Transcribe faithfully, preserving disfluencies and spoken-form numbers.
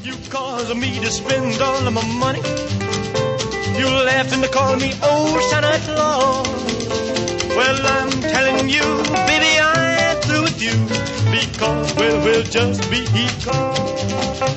You caused me to spend all of my money. You laughed and called me old Santa Claus. Well, I'm telling you, baby, I'm through with you. Because, well, we'll just be because.